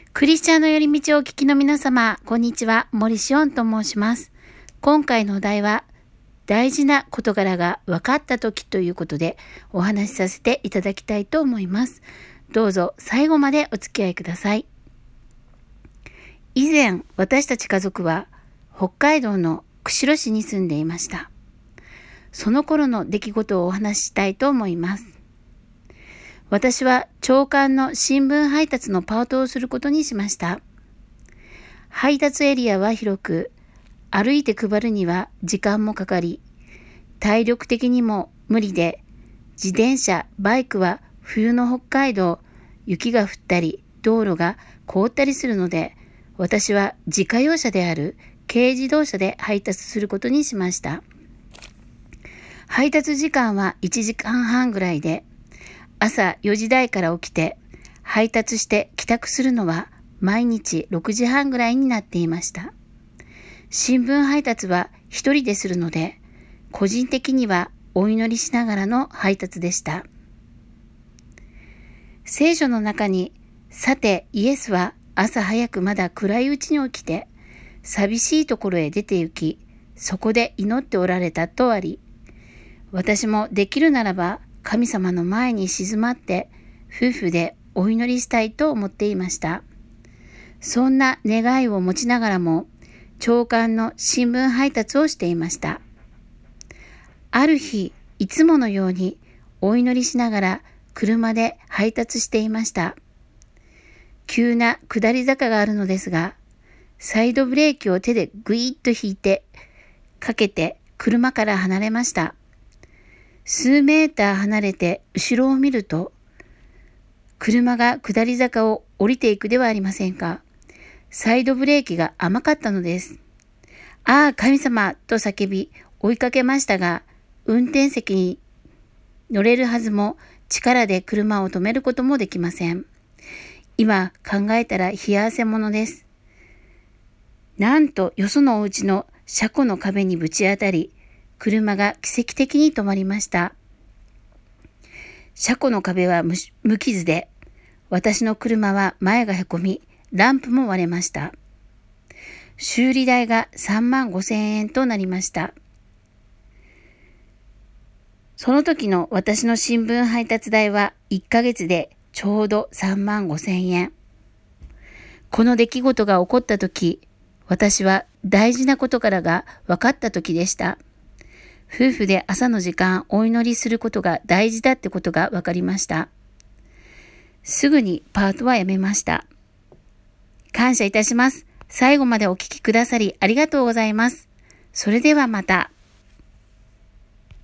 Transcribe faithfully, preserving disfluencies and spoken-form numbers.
クリスチャンの寄り道をお聞きの皆様、こんにちは。森しおんと申します。今回のお題は、大事な事柄が分かったときということでお話しさせていただきたいと思います。どうぞ最後までお付き合いください。以前、私たち家族は北海道の釧路市に住んでいました。その頃の出来事をお話ししたいと思います。私は朝刊の新聞配達のパートをすることにしました。配達エリアは広く、歩いて配るには時間もかかり、体力的にも無理で、自転車、バイクは冬の北海道、雪が降ったり、道路が凍ったりするので、私は自家用車である軽自動車で配達することにしました。配達時間はいちじかんはんぐらいで、朝よじ台から起きて配達して帰宅するのは毎日ろくじはんぐらいになっていました。新聞配達は一人でするので、個人的にはお祈りしながらの配達でした。聖書の中に、さてイエスは朝早くまだ暗いうちに起きて、寂しいところへ出て行き、そこで祈っておられたとあり、私もできるならば神様の前に静まって夫婦でお祈りしたいと思っていました。そんな願いを持ちながらも朝刊の新聞配達をしていました。ある日、いつものようにお祈りしながら車で配達していました。急な下り坂があるのですが、サイドブレーキを手でぐいっと引いてかけて車から離れました。数メーター離れて後ろを見ると、車が下り坂を降りていくではありませんか。サイドブレーキが甘かったのです。ああ、神様と叫び追いかけましたが、運転席に乗れるはずも力で車を止めることもできません。今考えたら冷や汗ものです。なんとよそのお家の車庫の壁にぶち当たり、車が奇跡的に止まりました。車庫の壁は 無, 無傷で、私の車は前がへこみ、ランプも割れました。修理代がさんまんごせんえんとなりました。その時の私の新聞配達代はいっかげつでちょうどさんまんごせんえん。この出来事が起こった時、私は大事なことからが分かった時でした。夫婦で朝の時間お祈りすることが大事だってことが分かりました。すぐにパートはやめました。感謝いたします。最後までお聞きくださりありがとうございます。それではまた。